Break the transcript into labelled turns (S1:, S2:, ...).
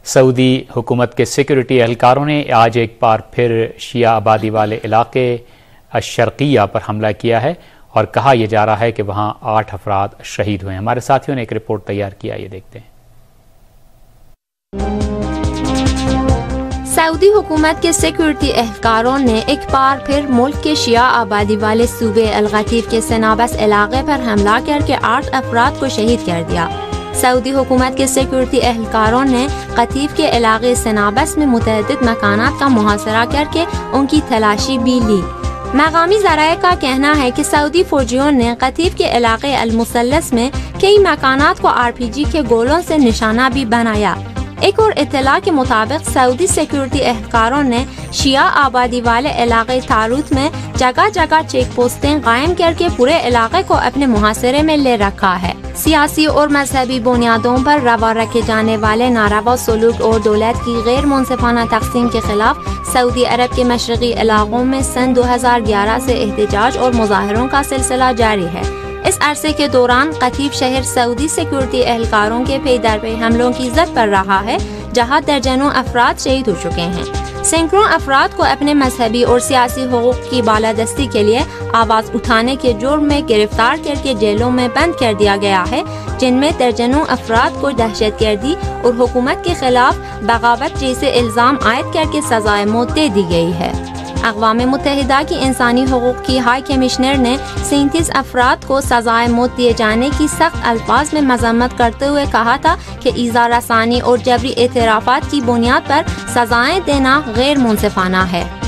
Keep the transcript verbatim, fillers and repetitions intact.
S1: سعودی حکومت کے سیکورٹی اہلکاروں نے آج ایک بار پھر شیعہ آبادی والے علاقے الشرقیہ پر حملہ کیا ہے اور کہا یہ جا رہا ہے کہ وہاں آٹھ افراد شہید ہوئے ہیں۔ ہمارے ساتھیوں نے ایک رپورٹ تیار کیا، یہ دیکھتے ہیں۔
S2: سعودی حکومت کے سیکورٹی اہلکاروں نے ایک بار پھر ملک کے شیعہ آبادی والے صوبے القطیف کے سنابس علاقے پر حملہ کر کے آٹھ افراد کو شہید کر دیا۔ سعودی حکومت کے سیکورٹی اہلکاروں نے قطیف کے علاقے سنابس میں متعدد مکانات کا محاصرہ کر کے ان کی تلاشی بھی لی۔ مقامی ذرائع کا کہنا ہے کہ سعودی فوجیوں نے قطیف کے علاقے المثلث میں کئی مکانات کو آر پی جی کے گولوں سے نشانہ بھی بنایا۔ ایک اور اطلاع کے مطابق سعودی سیکورٹی اہلکاروں نے شیعہ آبادی والے علاقے تاروت میں جگہ جگہ چیک پوسٹیں قائم کر کے پورے علاقے کو اپنے محاصرے میں لے رکھا ہے۔ سیاسی اور مذہبی بنیادوں پر روا رکھے جانے والے ناروا سلوک اور دولت کی غیر منصفانہ تقسیم کے خلاف سعودی عرب کے مشرقی علاقوں میں سن دو ہزار گیارہ سے احتجاج اور مظاہروں کا سلسلہ جاری ہے۔ اس عرصے کے دوران قطیف شہر سعودی سیکورٹی اہلکاروں کے پے در پے حملوں کی زد پر رہا ہے، جہاں درجنوں افراد شہید ہو چکے ہیں۔ سینکڑوں افراد کو اپنے مذہبی اور سیاسی حقوق کی بالادستی کے لیے آواز اٹھانے کے جرم میں گرفتار کر کے جیلوں میں بند کر دیا گیا ہے، جن میں درجنوں افراد کو دہشت گردی اور حکومت کے خلاف بغاوت جیسے الزام عائد کر کے سزائے موت دے دی گئی ہے۔ اقوام متحدہ کی انسانی حقوق کی ہائی کمشنر نے سینتیس افراد کو سزائے موت دیے جانے کی سخت الفاظ میں مذمت کرتے ہوئے کہا تھا کہ ایذا رسانی اور جبری اعترافات کی بنیاد پر سزائیں دینا غیر منصفانہ ہے۔